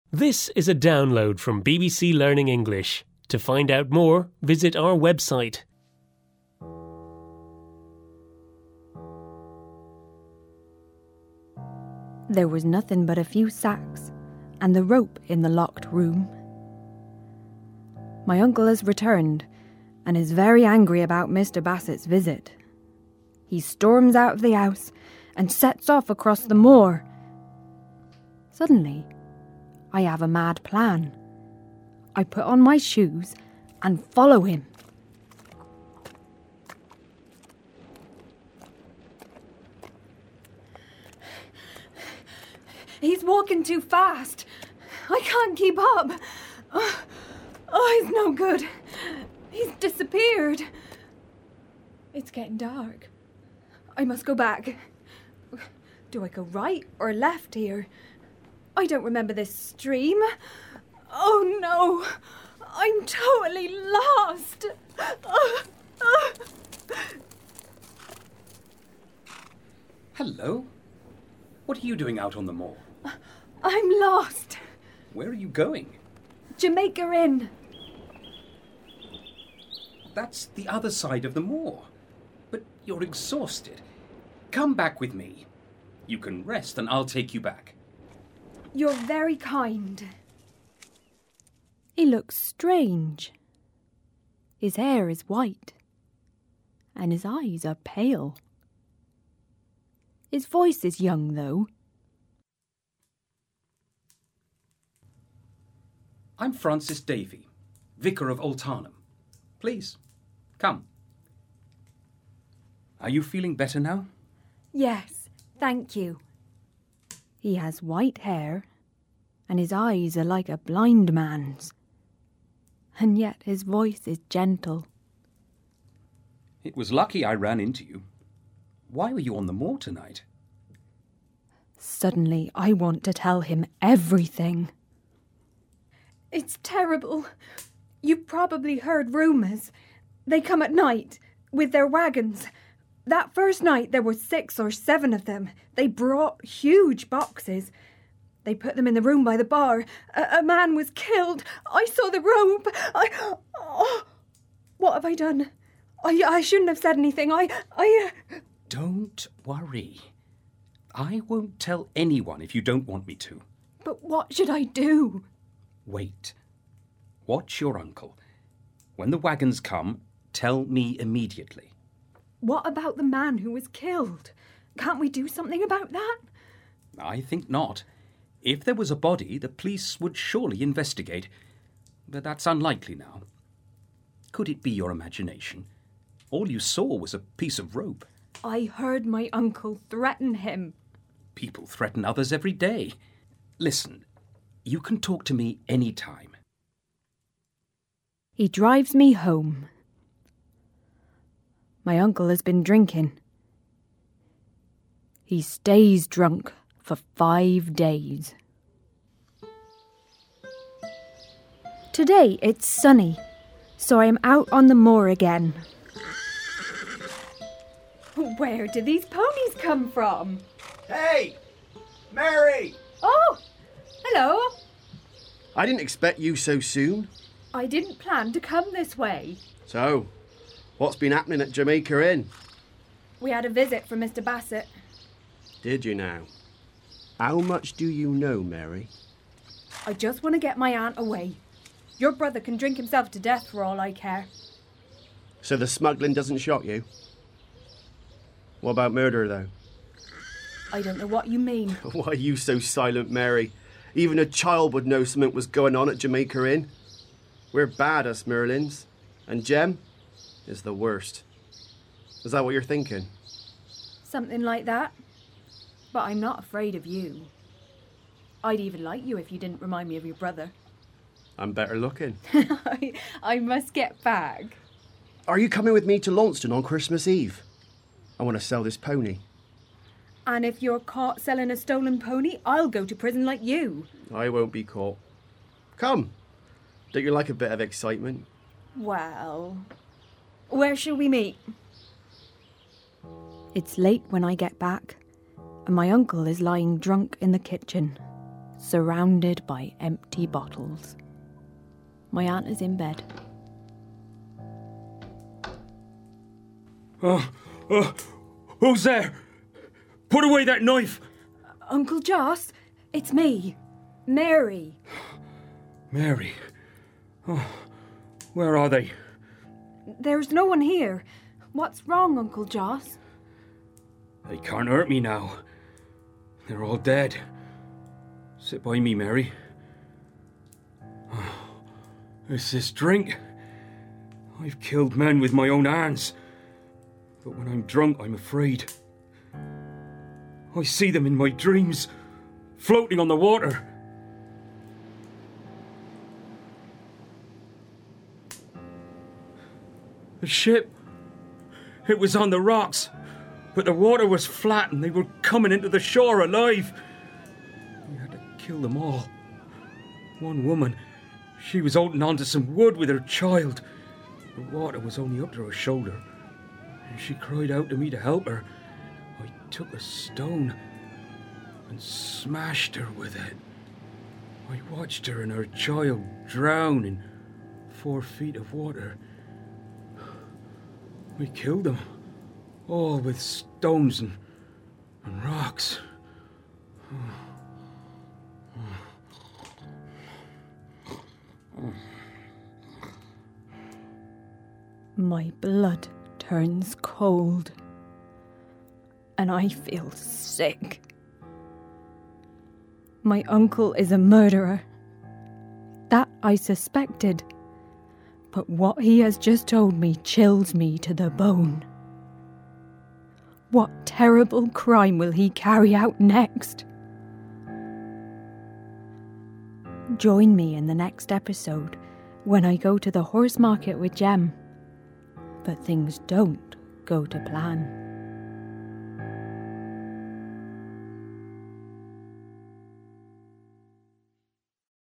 This is a download from BBC Learning English. To find out more, visit our website. There was nothing but a few sacks and the rope in the locked room. My uncle has returned and is very angry about Mr. Bassett's visit. He storms out of the house and sets off across the moor. Suddenly, I have a mad plan. I put on my shoes and follow him. He's walking too fast. I can't keep up. Oh, he's no good. He's disappeared. It's getting dark. I must go back. Do I go right or left here? I don't remember this stream. Oh no, I'm totally lost. Hello? What are you doing out on the moor? I'm lost. Where are you going? Jamaica Inn. That's the other side of the moor. But you're exhausted. Come back with me. You can rest and I'll take you back. You're very kind. He looks strange. His hair is white, and his eyes are pale. His voice is young, though. I'm Francis Davey, Vicar of Oldtarnham. Please, come. Are you feeling better now? Yes, thank you. He has white hair, and his eyes are like a blind man's. And yet his voice is gentle. It was lucky I ran into you. Why were you on the moor tonight? Suddenly, I want to tell him everything. It's terrible. You've probably heard rumours. They come at night, with their wagons. That first night there were 6 or 7 of them. They brought huge boxes. They put them in the room by the bar. A man was killed. I saw the rope. What have I done? I shouldn't have said anything. Don't worry. I won't tell anyone if you don't want me to. But what should I do? Wait. Watch your uncle. When the wagons come, tell me immediately. What about the man who was killed? Can't we do something about that? I think not. If there was a body, the police would surely investigate. But that's unlikely now. Could it be your imagination? All you saw was a piece of rope. I heard my uncle threaten him. People threaten others every day. Listen, you can talk to me any time. He drives me home. My uncle has been drinking. He stays drunk for 5 days. Today it's sunny, so I am out on the moor again. Where did these ponies come from? Hey! Mary! Oh, hello. I didn't expect you so soon. I didn't plan to come this way. So, what's been happening at Jamaica Inn? We had a visit from Mr. Bassett. Did you now? How much do you know, Mary? I just want to get my aunt away. Your brother can drink himself to death for all I care. So the smuggling doesn't shock you? What about murder, though? I don't know what you mean. Why are you so silent, Mary? Even a child would know something was going on at Jamaica Inn. We're bad, us Merlins. And Jem is the worst. Is that what you're thinking? Something like that. But I'm not afraid of you. I'd even like you if you didn't remind me of your brother. I'm better looking. I must get back. Are you coming with me to Launceston on Christmas Eve? I want to sell this pony. And if you're caught selling a stolen pony, I'll go to prison like you. I won't be caught. Come. Don't you like a bit of excitement? Well, where shall we meet? It's late when I get back, and my uncle is lying drunk in the kitchen, surrounded by empty bottles. My aunt is in bed. Who's there? Put away that knife! Uncle Joss, it's me, Mary. Mary? Oh, where are they? There's no one here. What's wrong, Uncle Joss? They can't hurt me now. They're all dead. Sit by me, Mary. Oh, it's this drink. I've killed men with my own hands. But when I'm drunk, I'm afraid. I see them in my dreams, floating on the water. The ship, it was on the rocks, but the water was flat and they were coming into the shore alive. We had to kill them all. One woman, she was holding on to some wood with her child. The water was only up to her shoulder. And she cried out to me to help her. I took a stone and smashed her with it. I watched her and her child drown in 4 feet of water. We killed them, all with stones and rocks. My blood turns cold, and I feel sick. My uncle is a murderer. That I suspected. But what he has just told me chills me to the bone. What terrible crime will he carry out next? Join me in the next episode when I go to the horse market with Jem. But things don't go to plan.